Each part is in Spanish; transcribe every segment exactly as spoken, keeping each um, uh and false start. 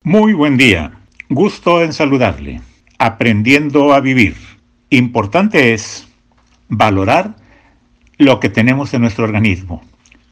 Muy buen día. Gusto en saludarle. Aprendiendo a vivir. Importante es valorar lo que tenemos en nuestro organismo,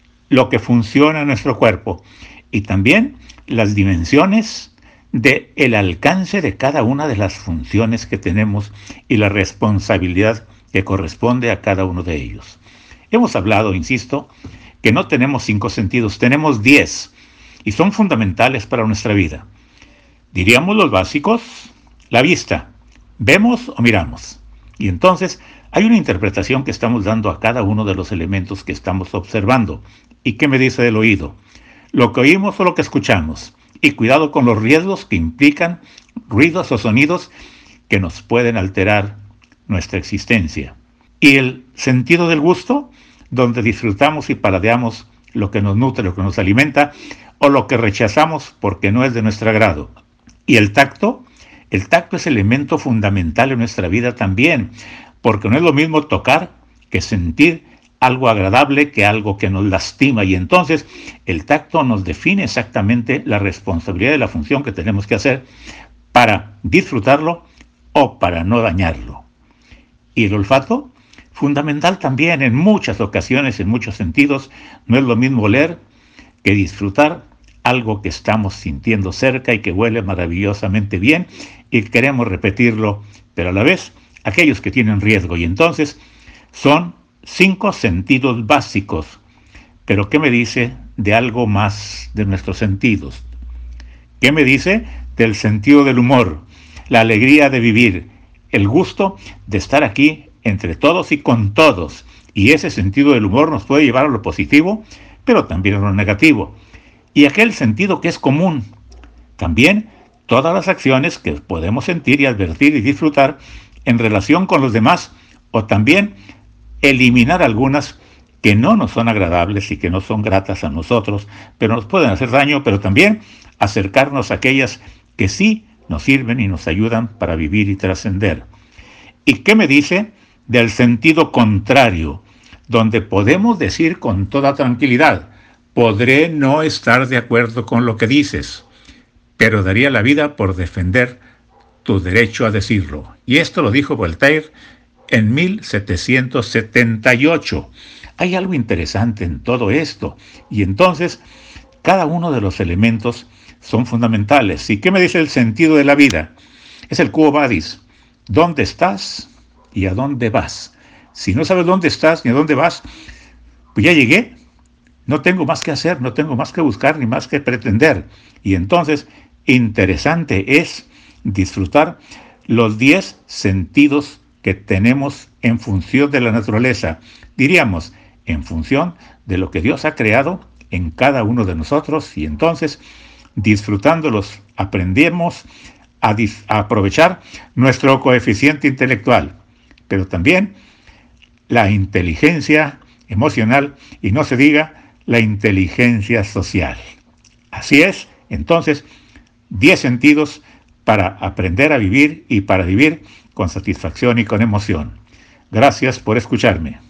lo que funciona en nuestro cuerpo y también las dimensiones de el alcance de cada una de las funciones que tenemos y la responsabilidad que corresponde a cada uno de ellos. Hemos hablado, insisto, que no tenemos cinco sentidos, tenemos diez y son fundamentales para nuestra vida. Diríamos los básicos: la vista, vemos o miramos. Y entonces hay una interpretación que estamos dando a cada uno de los elementos que estamos observando. ¿Y qué me dice del oído? Lo que oímos o lo que escuchamos. Y cuidado con los riesgos que implican ruidos o sonidos que nos pueden alterar nuestra existencia. Y el sentido del gusto, donde disfrutamos y paladeamos lo que nos nutre, lo que nos alimenta, o lo que rechazamos porque no es de nuestro agrado. Y el tacto, el tacto es elemento fundamental en nuestra vida también, porque no es lo mismo tocar que sentir algo agradable que algo que nos lastima. Y entonces el tacto nos define exactamente la responsabilidad de la función que tenemos que hacer para disfrutarlo o para no dañarlo. Y el olfato, fundamental también en muchas ocasiones, en muchos sentidos. No es lo mismo oler que disfrutar algo que estamos sintiendo cerca y que huele maravillosamente bien y queremos repetirlo, pero a la vez aquellos que tienen riesgo. Y entonces son cinco sentidos básicos. Pero ¿qué me dice de algo más de nuestros sentidos? ¿Qué me dice del sentido del humor, la alegría de vivir, el gusto de estar aquí entre todos y con todos? Y ese sentido del humor nos puede llevar a lo positivo, pero también a lo negativo. Y aquel sentido que es común. También todas las acciones que podemos sentir y advertir y disfrutar en relación con los demás, o también eliminar algunas que no nos son agradables y que no son gratas a nosotros, pero nos pueden hacer daño, pero también acercarnos a aquellas que sí nos sirven y nos ayudan para vivir y trascender. ¿Y qué me dice del sentido contrario, donde podemos decir con toda tranquilidad: podré no estar de acuerdo con lo que dices, pero daría la vida por defender tu derecho a decirlo? Y esto lo dijo Voltaire en mil setecientos setenta y ocho. Hay algo interesante en todo esto. Y entonces, cada uno de los elementos son fundamentales. ¿Y qué me dice el sentido de la vida? Es el quo vadis. ¿Dónde estás y a dónde vas? Si no sabes dónde estás ni a dónde vas, pues ya llegué. No tengo más que hacer, no tengo más que buscar ni más que pretender. Y entonces, interesante es disfrutar los diez sentidos que tenemos en función de la naturaleza. Diríamos, en función de lo que Dios ha creado en cada uno de nosotros. Y entonces, disfrutándolos, aprendemos a, dis- a aprovechar nuestro coeficiente intelectual, pero también la inteligencia emocional y no se diga la inteligencia social. Así es, entonces, diez sentidos para aprender a vivir y para vivir con satisfacción y con emoción. Gracias por escucharme.